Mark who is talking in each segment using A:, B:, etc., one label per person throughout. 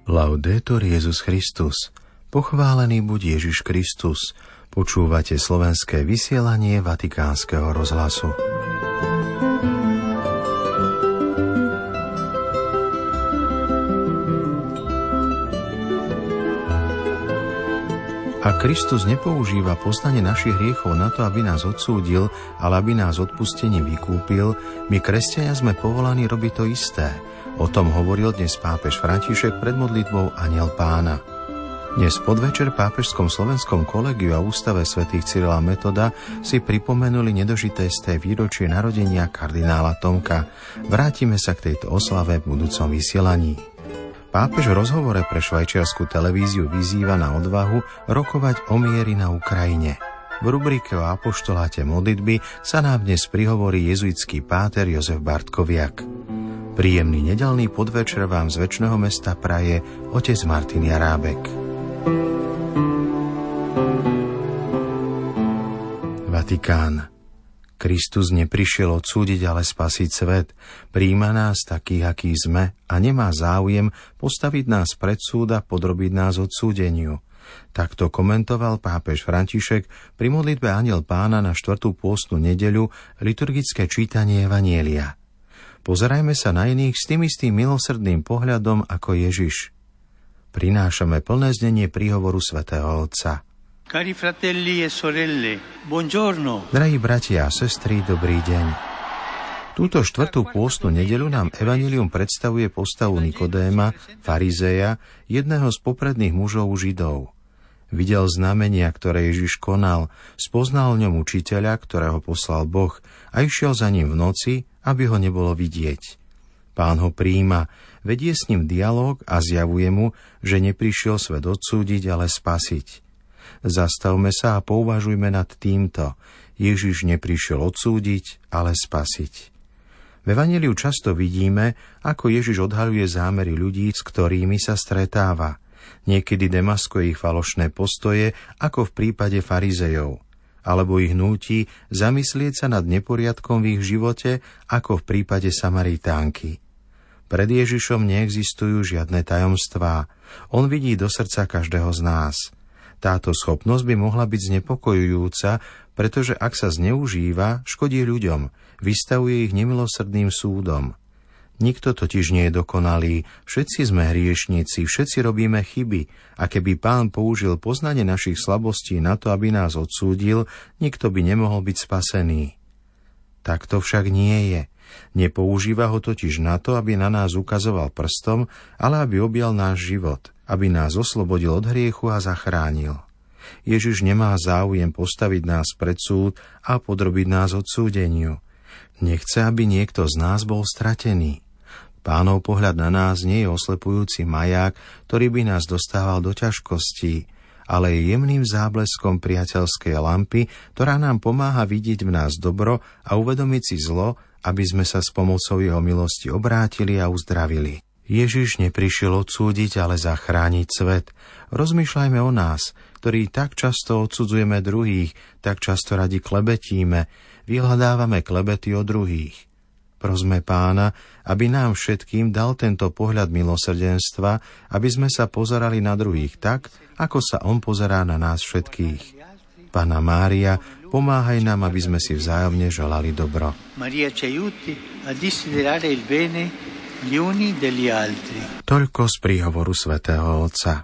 A: Laudetur Jesus Christus. Pochválený buď Ježiš Kristus. Počúvate slovenské vysielanie Vatikánskeho rozhlasu. A Kristus nepoužíva poznanie našich hriechov na to, aby nás odsúdil, ale aby nás odpustením vykúpil, my kresťania sme povolaní robiť to isté. O tom hovoril dnes pápež František pred modlitbou Anjel Pána. Dnes podvečer v pápežskom slovenskom kolegiu a ústave svätých Cyrila Metoda si pripomenuli nedožité výročie narodenia kardinála Tomka. Vrátime sa k tejto oslave v budúcom vysielaní. Pápež v rozhovore pre švajčiarsku televíziu vyzýva na odvahu rokovať o mieri na Ukrajine. V rubrike o apoštoláte modlitby sa nám dnes prihovorí jezuitský páter Jozef Bartkoviak. Príjemný nedeľný podvečer vám z večného mesta praje otec Martin Jarábek. Vatikán. Kristus neprišiel odsúdiť, ale spasiť svet. Prijíma nás takých, akí sme a nemá záujem postaviť nás pred súd a podrobiť nás odsúdeniu. Takto komentoval pápež František pri modlitbe Anjel Pána na 4. pôstnu nedeľu liturgické čítanie Evanjelia. Pozerajme sa na iných s tým istým milosrdným pohľadom ako Ježiš. Prinášame plné znenie príhovoru svätého Otca.
B: Cari fratelli e sorelle, buongiorno.
A: Drahí bratia a sestry, dobrý deň. Túto 4. pôstnu nedeľu nám Evanjelium predstavuje postavu Nikodéma, farizeja, jedného z popredných mužov Židov. Videl znamenia, ktoré Ježiš konal, spoznal v ňom učiteľa, ktorého poslal Boh, a išiel za ním v noci, aby ho nebolo vidieť. Pán ho prijíma, vedie s ním dialóg a zjavuje mu, že neprišiel svet odsúdiť, ale spasiť. Zastavme sa a pouvažujme nad týmto. Ježiš neprišiel odsúdiť, ale spasiť. V Evanjeliu často vidíme, ako Ježiš odhaľuje zámery ľudí, s ktorými sa stretáva. Niekedy demaskuje ich falošné postoje, ako v prípade farizejov, alebo ich núti zamyslieť sa nad neporiadkom v ich živote, ako v prípade Samaritánky. Pred Ježišom neexistujú žiadne tajomstvá. On vidí do srdca každého z nás. Táto schopnosť by mohla byť znepokojujúca, pretože ak sa zneužíva, škodí ľuďom, vystavuje ich nemilosrdným súdom. Nikto totiž nie je dokonalý, všetci sme hriešnici, všetci robíme chyby a keby Pán použil poznanie našich slabostí na to, aby nás odsúdil, nikto by nemohol byť spasený. Tak to však nie je. Nepoužíva ho totiž na to, aby na nás ukazoval prstom, ale aby objal náš život, aby nás oslobodil od hriechu a zachránil. Ježiš nemá záujem postaviť nás pred súd a podrobiť nás odsúdeniu. Nechce, aby niekto z nás bol stratený. Pánov pohľad na nás nie je oslepujúci maják, ktorý by nás dostával do ťažkostí, ale je jemným zábleskom priateľskej lampy, ktorá nám pomáha vidieť v nás dobro a uvedomiť si zlo, aby sme sa s pomocou jeho milosti obrátili a uzdravili. Ježiš neprišiel odsúdiť, ale zachrániť svet. Rozmýšľajme o nás, ktorí tak často odsudzujeme druhých, tak často radi klebetíme, vyhľadávame klebety o druhých. Prosme Pána, aby nám všetkým dal tento pohľad milosrdenstva, aby sme sa pozerali na druhých tak, ako sa on pozerá na nás všetkých. Panna Mária, pomáhaj nám, aby sme si vzájomne želali dobro.
B: Maria ci aiuti a desiderare il bene gli uni degli altri.
A: Toľko z príhovoru svätého Otca.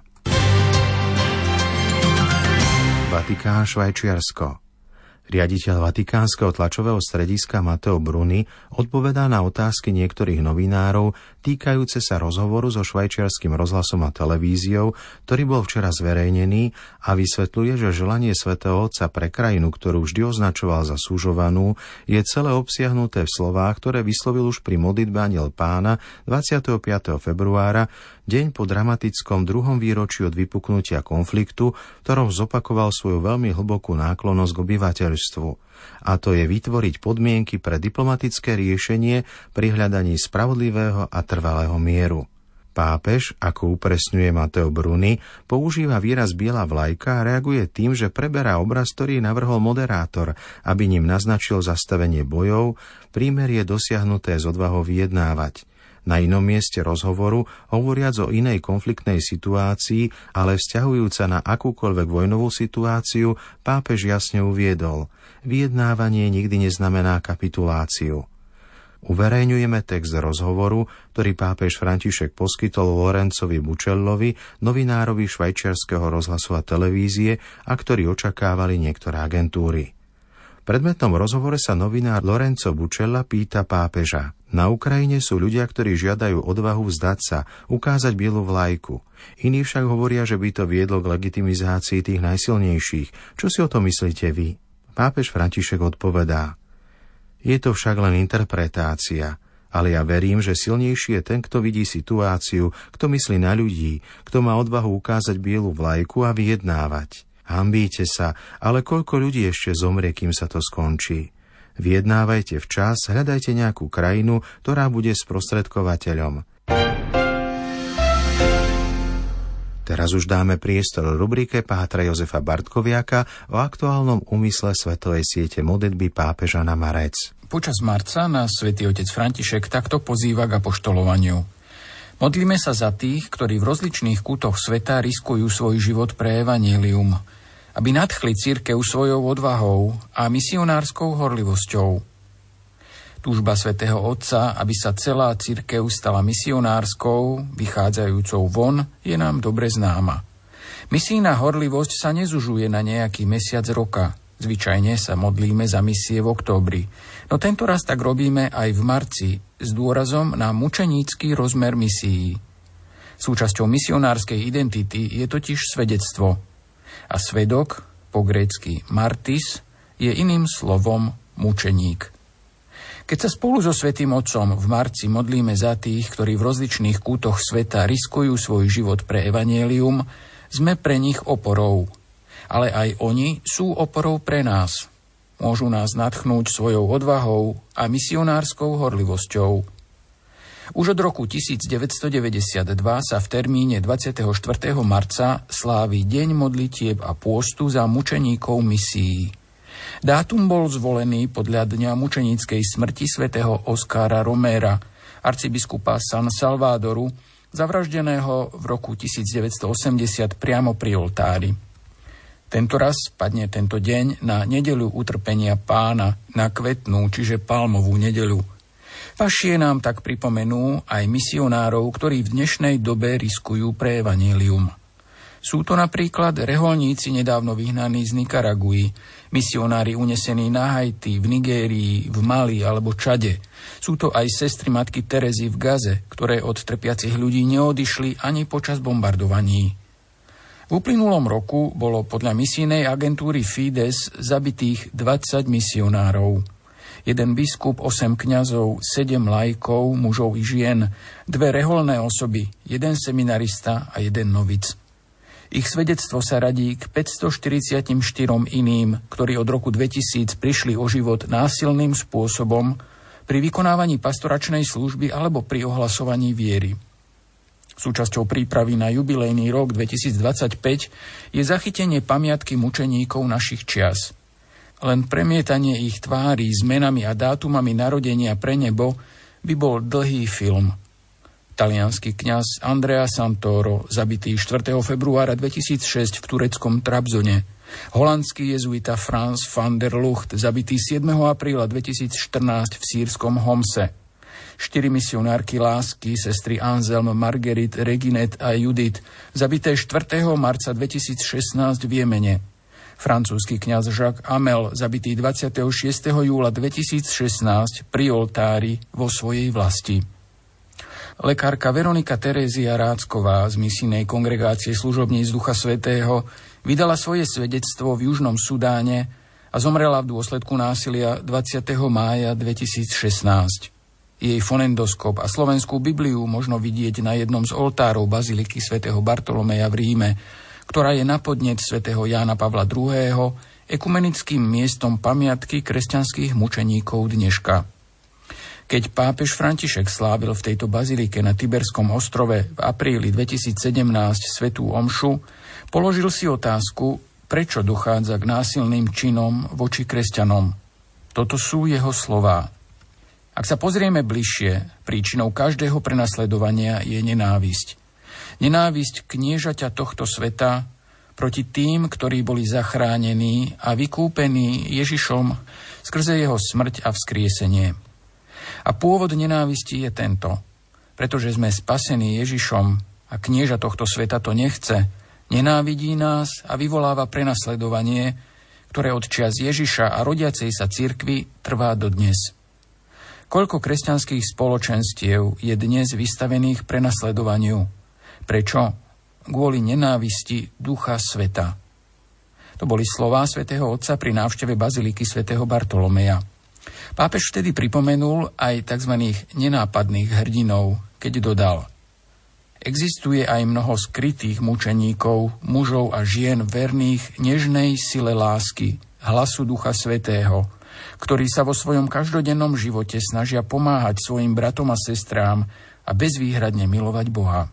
A: Vatikán, Švajčiarsko. Riaditeľ Vatikánskeho tlačového strediska Matteo Bruni odpovedá na otázky niektorých novinárov týkajúce sa rozhovoru so švajčiarskym rozhlasom a televíziou, ktorý bol včera zverejnený, a vysvetľuje, že želanie svätého Otca pre krajinu, ktorú vždy označoval za súžovanú, je celé obsiahnuté v slovách, ktoré vyslovil už pri modlitbe Anjel Pána 25. februára, deň po dramatickom 2. výročí od vypuknutia konfliktu, v ktorom zopakoval svoju veľmi hlbokú náklonnosť k obyvateľstvu. A to je vytvoriť podmienky pre diplomatické riešenie pri hľadaní spravodlivého a trvalého mieru. Pápež, ako upresňuje Matteo Bruni, používa výraz biela vlajka a reaguje tým, že preberá obraz, ktorý navrhol moderátor, aby ním naznačil zastavenie bojov, prímerie dosiahnuté s odvahou vyjednávať. Na inom mieste rozhovoru, hovoriac o inej konfliktnej situácii, ale vzťahujúca na akúkoľvek vojnovú situáciu, pápež jasne uviedol: vyjednávanie nikdy neznamená kapituláciu. Uverejňujeme text rozhovoru, ktorý pápež František poskytol Lorenzovi Bucellovi, novinárovi švajčiarskeho rozhlasu a televízie, a ktorý očakávali niektoré agentúry. V predmetnom rozhovore sa novinár Lorenzo Bucella pýta pápeža: na Ukrajine sú ľudia, ktorí žiadajú odvahu vzdať sa, ukázať bielu vlajku. Iní však hovoria, že by to viedlo k legitimizácii tých najsilnejších. Čo si o tom myslíte vy? Pápež František odpovedá: je to však len interpretácia, ale ja verím, že silnejší je ten, kto vidí situáciu, kto myslí na ľudí, kto má odvahu ukázať bielu vlajku a vyjednávať. Hanbíte sa, ale koľko ľudí ešte zomrie, kým sa to skončí. Vyjednávajte včas, hľadajte nejakú krajinu, ktorá bude sprostredkovateľom. Teraz už dáme priestor rubrike pátra Jozefa Bartkoviaka o aktuálnom úmysle svetovej siete modlitby pápeža na marec.
C: Počas marca nás svätý otec František takto pozýva k apoštolovaniu. Modlíme sa za tých, ktorí v rozličných kútoch sveta riskujú svoj život pre evanjelium, aby nadchli cirkev svojou odvahou a misionárskou horlivosťou. Túžba svätého Otca, aby sa celá cirkev stala misionárskou, vychádzajúcou von, je nám dobre známa. Misijná horlivosť sa nezužuje na nejaký mesiac roka. Zvyčajne sa modlíme za misie v októbri. No tento raz tak robíme aj v marci, s dôrazom na mučenícky rozmer misií. Súčasťou misionárskej identity je totiž svedectvo. A svedok, po grécky martis, je iným slovom mučeník. Keď sa spolu so svätým Otcom v marci modlíme za tých, ktorí v rozličných kútoch sveta riskujú svoj život pre evanjelium, sme pre nich oporou. Ale aj oni sú oporou pre nás. Môžu nás nadchnúť svojou odvahou a misionárskou horlivosťou. Už od roku 1992 sa v termíne 24. marca slávi Deň modlitieb a pôstu za mučeníkov misií. Dátum bol zvolený podľa dňa mučeníckej smrti svätého Oscara Romera, arcibiskupa San Salvadoru, zavraždeného v roku 1980 priamo pri oltári. Tento raz padne tento deň na nedeľu utrpenia Pána, na kvetnú, čiže palmovú nedeľu. Pašie nám tak pripomenú aj misionárov, ktorí v dnešnej dobe riskujú pre evanjelium. Sú to napríklad reholníci nedávno vyhnaní z Nikaraguji, misionári unesení na Haiti, v Nigérii, v Mali alebo Čade. Sú to aj sestry matky Terezy v Gaze, ktoré od trpiacich ľudí neodišli ani počas bombardovaní. V uplynulom roku bolo podľa misijnej agentúry Fides zabitých 20 misionárov. 1 biskup, 8 kňazov, 7 laikov, mužov i žien, 2 reholné osoby, 1 seminarista a 1 novic. Ich svedectvo sa radí k 544 iným, ktorí od roku 2000 prišli o život násilným spôsobom pri vykonávaní pastoračnej služby alebo pri ohlasovaní viery. Súčasťou prípravy na jubilejný rok 2025 je zachytenie pamiatky mučeníkov našich čias. Len premietanie ich tvári s menami a dátumami narodenia pre nebo by bol dlhý film. Taliansky kňaz Andrea Santoro, zabitý 4. februára 2006 v tureckom Trabzone. Holandský jezuita Frans van der Lucht, zabitý 7. apríla 2014 v sírskom Homse. 4 misionárky lásky, sestry Anselm, Marguerite, Reginette a Judith, zabité 4. marca 2016 v Jemene. Francúzsky kňaz Jacques Hamel, zabitý 26. júla 2016 pri oltári vo svojej vlasti. Lekárka Veronika Terézia Rácková z misijnej kongregácie služobníc Ducha Svätého vydala svoje svedectvo v Južnom Sudáne a zomrela v dôsledku násilia 20. mája 2016. Jej fonendoskop a slovenskú Bibliu možno vidieť na jednom z oltárov baziliky svätého Bartolomeja v Ríme, ktorá je na podnet svätého Jána Pavla II. Ekumenickým miestom pamiatky kresťanských mučeníkov dneška. Keď pápež František slávil v tejto bazilike na Tiberskom ostrove v apríli 2017 svätú omšu, položil si otázku, prečo dochádza k násilným činom voči kresťanom. Toto sú jeho slová. Ak sa pozrieme bližšie, príčinou každého prenasledovania je nenávisť. Nenávisť kniežaťa tohto sveta proti tým, ktorí boli zachránení a vykúpení Ježišom skrze jeho smrť a vzkriesenie. A pôvod nenávisti je tento. Pretože sme spasení Ježišom a knieža tohto sveta to nechce, nenávidí nás a vyvoláva prenasledovanie, ktoré od čias Ježiša a rodiacej sa cirkvi trvá dodnes. Koľko kresťanských spoločenstiev je dnes vystavených prenasledovaniu? Prečo? Kvôli nenávisti ducha sveta. To boli slová svätého Otca pri návšteve baziliky svätého Bartolomeja. Pápež vtedy pripomenul aj tzv. Nenápadných hrdinov, keď dodal: Existuje aj mnoho skrytých mučeníkov, mužov a žien verných nežnej sile lásky, hlasu Ducha Svätého, ktorí sa vo svojom každodennom živote snažia pomáhať svojim bratom a sestrám a bezvýhradne milovať Boha.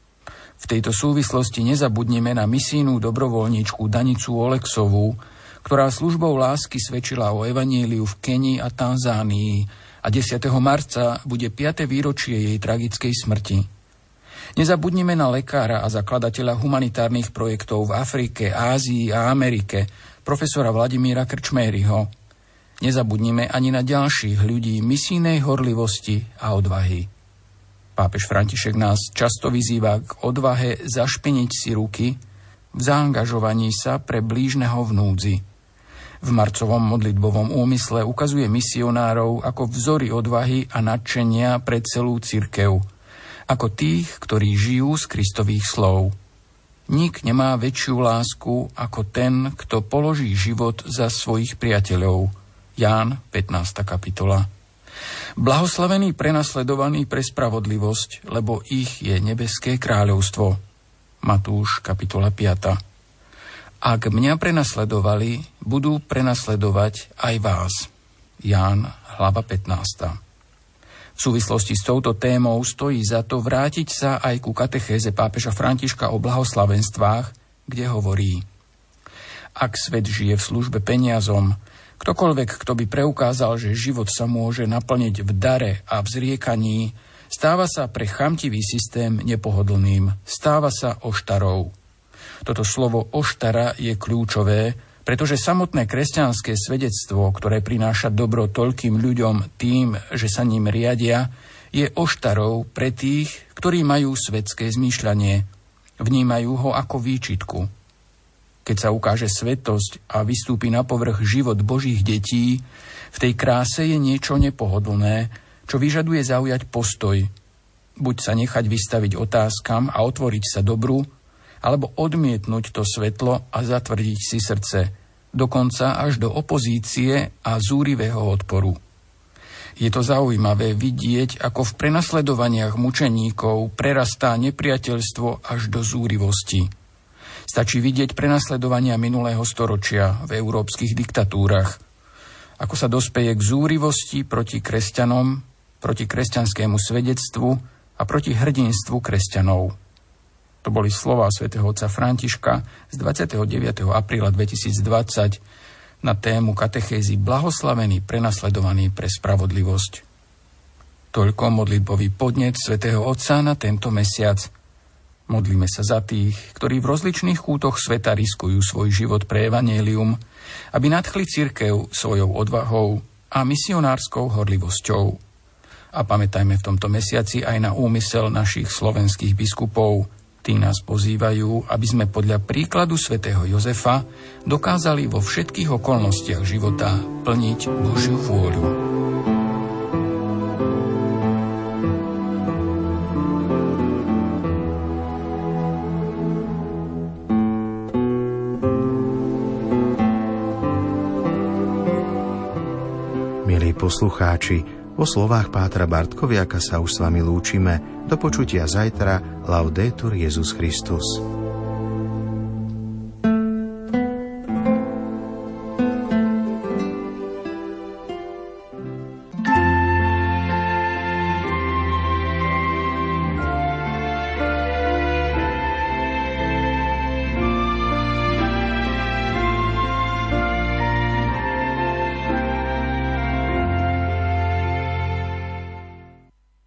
C: V tejto súvislosti nezabudnime na misijnú dobrovoľníčku Danicu Oleksovú, ktorá službou lásky svedčila o evaníliu v Kenii a Tanzánii a 10. marca bude 5. výročie jej tragickej smrti. Nezabudnime na lekára a zakladateľa humanitárnych projektov v Afrike, Ázii a Amerike, profesora Vladimíra Krčméryho. Nezabudnime ani na ďalších ľudí misijnej horlivosti a odvahy. Pápež František nás často vyzýva k odvahe zašpiniť si ruky v zaangažovaní sa pre blížneho v núdzi. V marcovom modlitbovom úmysle ukazuje misionárov ako vzory odvahy a nadšenia pre celú cirkev, ako tých, ktorí žijú z Kristových slov. Nik nemá väčšiu lásku ako ten, kto položí život za svojich priateľov. Ján, 15. kapitola. Blahoslavení prenasledovaní pre spravodlivosť, lebo ich je nebeské kráľovstvo. Matúš, kapitola 5. Ak mňa prenasledovali, budú prenasledovať aj vás. Ján, hlava 15. V súvislosti s touto témou stojí za to vrátiť sa aj ku katechéze pápeža Františka o blahoslavenstvách, kde hovorí: Ak svet žije v službe peniazom, ktokoľvek, kto by preukázal, že život sa môže naplniť v dare a v zriekaní, stáva sa pre chamtivý systém nepohodlným, stáva sa oštarou. Toto slovo oštara je kľúčové, pretože samotné kresťanské svedectvo, ktoré prináša dobro toľkým ľuďom tým, že sa ním riadia, je oštarou pre tých, ktorí majú svetské zmýšľanie. Vnímajú ho ako výčitku. Keď sa ukáže svetosť a vystúpi na povrch život Božích detí, v tej kráse je niečo nepohodlné, čo vyžaduje zaujať postoj. Buď sa nechať vystaviť otázkam a otvoriť sa dobru, alebo odmietnúť to svetlo a zatvrdiť si srdce, dokonca až do opozície a zúrivého odporu. Je to zaujímavé vidieť, ako v prenasledovaniach mučeníkov prerastá nepriateľstvo až do zúrivosti. Stačí vidieť prenasledovania minulého storočia v európskych diktatúrach, ako sa dospeje k zúrivosti proti kresťanom, proti kresťanskému svedectvu a proti hrdinstvu kresťanov. To boli slová svätého otca Františka z 29. apríla 2020 na tému katechézy Blahoslavení prenasledovaní pre spravodlivosť. Toľko modlitbový podnet svätého otca na tento mesiac. Modlíme sa za tých, ktorí v rozličných kútoch sveta riskujú svoj život pre evanjelium, aby nadchli cirkev svojou odvahou a misionárskou horlivosťou. A pamätajme v tomto mesiaci aj na úmysel našich slovenských biskupov. Tí nás pozývajú, aby sme podľa príkladu svätého Jozefa dokázali vo všetkých okolnostiach života plniť Božiu vôľu.
A: Milí poslucháči, po slovách pátra Bartkoviaka sa už s vami lúčime. Do počutia zajtra. Laudetur Jesus Christus.